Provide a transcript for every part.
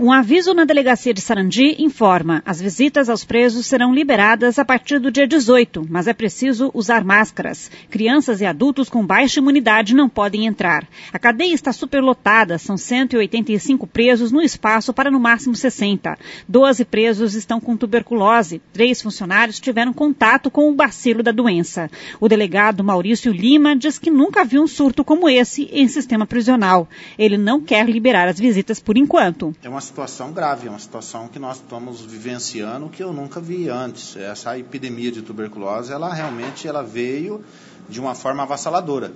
Um aviso na delegacia de Sarandi informa: as visitas aos presos serão liberadas a partir do dia 18, mas é preciso usar máscaras. Crianças e adultos com baixa imunidade não podem entrar. A cadeia está superlotada, são 185 presos no espaço para no máximo 60. 12 presos estão com tuberculose, 3 funcionários tiveram contato com o bacilo da doença. O delegado Maurício Lima diz que nunca viu um surto como esse em sistema prisional. Ele não quer liberar as visitas por enquanto. É uma situação grave, é uma situação que nós estamos vivenciando que eu nunca vi antes. Essa epidemia de tuberculose, ela realmente veio de uma forma avassaladora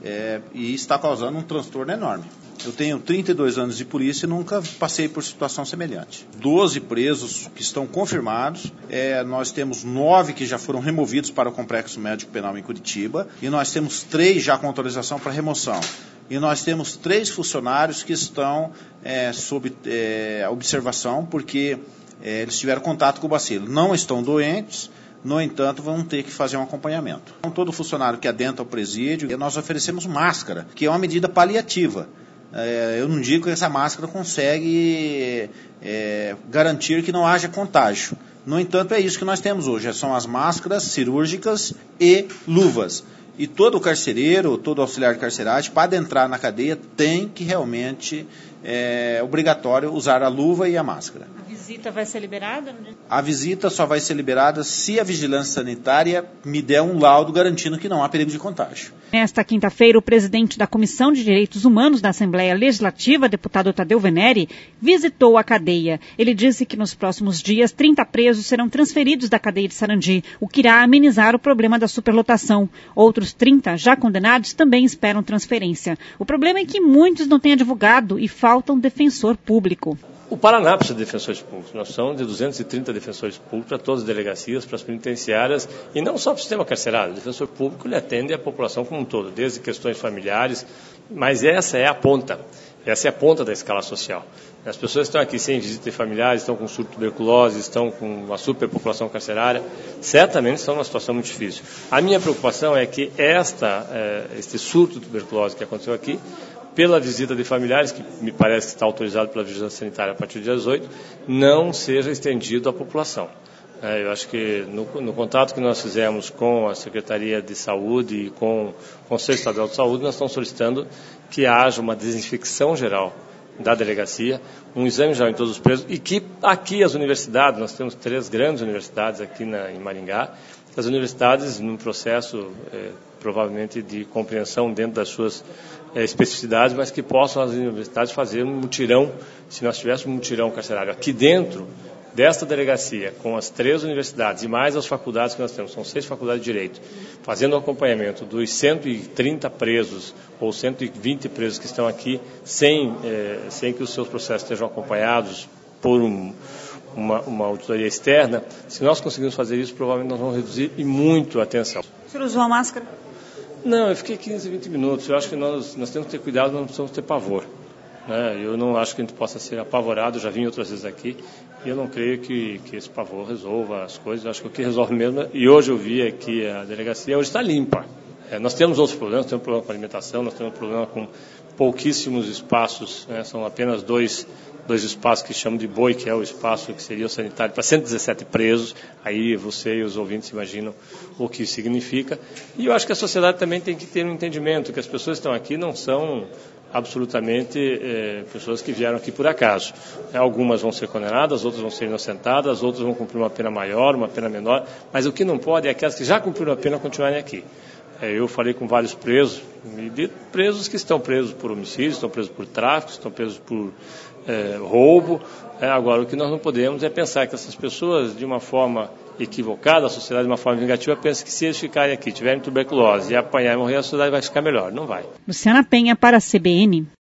e está causando um transtorno enorme. Eu tenho 32 anos de polícia e nunca passei por situação semelhante. 12 presos que estão confirmados, nós temos 9 que já foram removidos para o Complexo Médico Penal em Curitiba e nós temos 3 já com autorização para remoção. E nós temos 3 funcionários que estão sob observação porque eles tiveram contato com o bacilo. Não estão doentes, no entanto, vão ter que fazer um acompanhamento. Então, todo funcionário que adentra ao presídio, nós oferecemos máscara, que é uma medida paliativa. Eu não digo que essa máscara consegue garantir que não haja contágio. No entanto, é isso que nós temos hoje. São as máscaras cirúrgicas e luvas. E todo carcereiro, todo auxiliar de carceragem, para adentrar na cadeia, tem que realmente, obrigatório, usar a luva e a máscara. A visita vai ser liberada? A visita só vai ser liberada se a vigilância sanitária me der um laudo garantindo que não há perigo de contágio. Nesta quinta-feira, o presidente da Comissão de Direitos Humanos da Assembleia Legislativa, deputado Tadeu Venere, visitou a cadeia. Ele disse que nos próximos dias, 30 presos serão transferidos da cadeia de Sarandi, o que irá amenizar o problema da superlotação. Outros 30 já condenados também esperam transferência. O problema é que muitos não têm advogado e falta um defensor público. O Paraná precisa de defensores públicos. Nós somos de 230 defensores públicos para todas as delegacias, para as penitenciárias e não só para o sistema carcerário. O defensor público ele atende a população como um todo, desde questões familiares, mas essa é a ponta da escala social. As pessoas estão aqui sem visita de familiares, estão com surto de tuberculose, estão com uma superpopulação carcerária, certamente estão numa situação muito difícil. A minha preocupação é que este surto de tuberculose que aconteceu aqui, pela visita de familiares, que me parece que está autorizado pela Vigilância Sanitária a partir do dia 18, não seja estendido à população. Eu acho que no contato que nós fizemos com a Secretaria de Saúde e com o Conselho Estadual de Saúde, nós estamos solicitando que haja uma desinfecção geral da delegacia, um exame geral em todos os presos e que aqui as universidades, nós temos 3 grandes universidades aqui em Maringá, as universidades num processo provavelmente de compreensão dentro das suas especificidades, mas que possam as universidades fazer um mutirão, se nós tivéssemos um mutirão carcerário aqui dentro desta delegacia, com as 3 universidades e mais as faculdades que nós temos, são 6 faculdades de Direito, fazendo o acompanhamento dos 130 presos ou 120 presos que estão aqui, sem que os seus processos estejam acompanhados por uma auditoria externa, se nós conseguirmos fazer isso, provavelmente nós vamos reduzir e muito a tensão. O senhor usou a máscara? Não, eu fiquei 15, 20 minutos. Eu acho que nós temos que ter cuidado, nós não precisamos ter pavor. Eu não acho que a gente possa ser apavorado, já vim outras vezes aqui, e eu não creio que esse pavor resolva as coisas. Eu acho que o que resolve mesmo, e hoje eu vi aqui a delegacia, hoje está limpa. Nós temos outros problemas, temos problema com alimentação, nós temos problema com pouquíssimos espaços, são apenas dois espaços que chamam de boi, que é o espaço que seria o sanitário para 117 presos, aí você e os ouvintes imaginam o que isso significa. E eu acho que a sociedade também tem que ter um entendimento, que as pessoas que estão aqui não são absolutamente pessoas que vieram aqui por acaso. Algumas vão ser condenadas, outras vão ser inocentadas, outras vão cumprir uma pena maior, uma pena menor, mas o que não pode é aquelas que já cumpriram a pena continuarem aqui. Eu falei com vários presos, presos que estão presos por homicídio, estão presos por tráfico, estão presos por roubo. Agora, o que nós não podemos é pensar que essas pessoas, de uma forma equivocada, a sociedade de uma forma vingativa, pensa que se eles ficarem aqui, tiverem tuberculose e apanhar e morrer, a sociedade vai ficar melhor. Não vai. Luciana Penha para a CBN.